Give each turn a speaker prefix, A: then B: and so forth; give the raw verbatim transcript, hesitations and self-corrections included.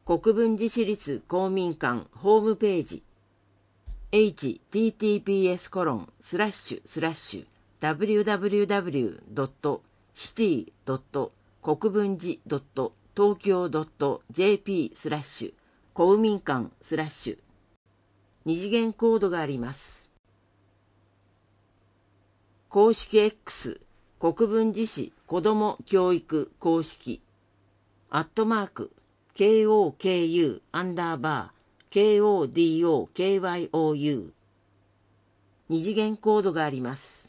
A: 国分寺市立公民館ホームページ エイチティーティーピーエスコロンスラッシュスラッシュダブリューダブリューダブリュードットシティドット国分寺ドット東京ドットジェーピースラッシュ公民館スラッシュ二次元コードがあります。公式 X 国分寺市子ども教育公式アットマーク ケーオーケーユー アンダーバー ケーオーディーオーケーワイオーユー 二次元コードがあります。